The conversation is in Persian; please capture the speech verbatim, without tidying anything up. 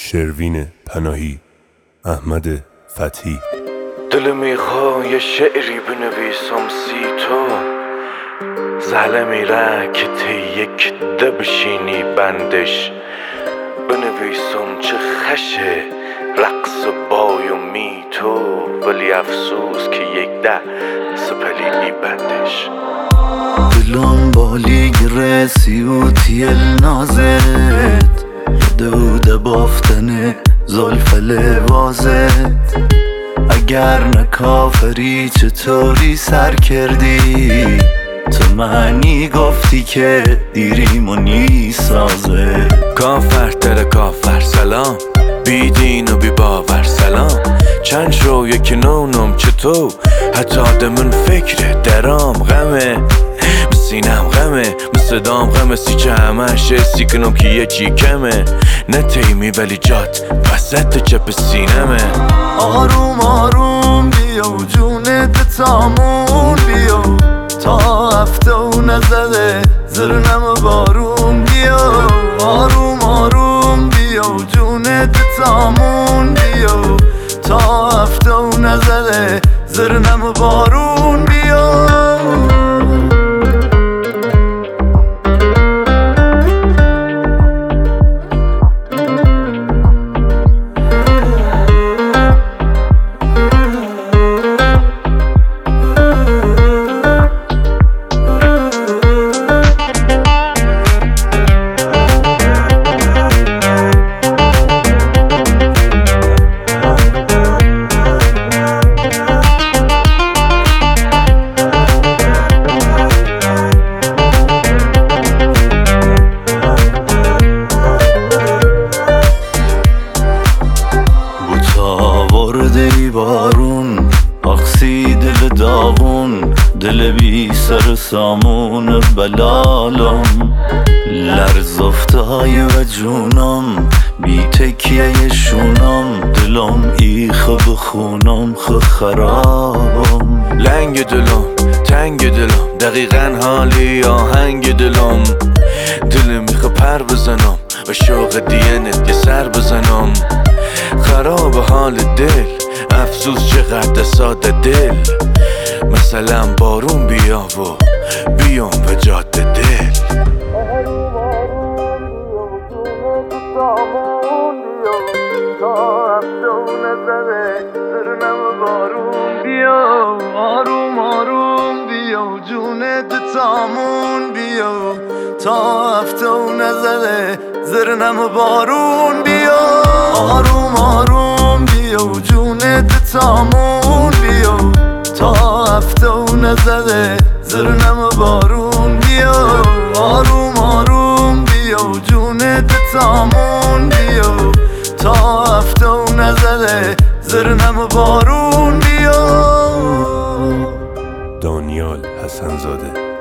شروین پناهی، احمد فتحی. دل میخوای یه شعری بنویسم سی تو، زله میره که تی یک ده بشینی بندش، بنویسم چه خشه رقص بای و می تو، ولی افسوس که یک ده سپلی بندش. دلم بالی گره سیوتی نازت، دوده بافتن زلف لوازت. اگر نکافری چطوری سر کردی، تو معنی گفتی که دیریم و نی سازه. کافر تر کافر سلام، بی دین و بی باور سلام. چند شو یکی نونم چطور، حتی آدمون فکر درام غمه، سینم غمه، صدام غمه، سی چه همش اسی کنم که یه چی کمه. نه تیمی ولی جات وسط چپ سینمه. آروم آروم بیا و جونت تامون بیا، تا هفته و نزده زرنم بارون بیا. آروم آروم بیا و جونت تامون بیا، تا هفته و نزده زرنم بارون بیا. بارون اقسی دل داغون، دل بی سر سامون بلالم. لرز افتای و جونم بی تکیه شونم، دلم ایخ بخونم خ خرابم. لنگ دلم تنگ دلم، دقیقا حالی آهنگ دلم. دل میخوا پر بزنم و شوق دینت یه سر بزنم. خراب حال دل، افسوس چقدر ساده دل. مثلا بارون بیا و بیام به جاده دل. آروم آروم بیا و جونت تامون بیا، تا هفته و نزده زرنم بارون بیا. آروم آروم بیا و جونت تامون بیا، تا هفته و نزده زرنم بارون بیا. آروم آروم بیا و جونت تامون بیا، تا هفته و نزده زرنم بارون بیا. آروم آروم بیا و جونت تامون بیا، تا هفته و نزده زرنم بارون بیا. دانیال حسن‌زاده.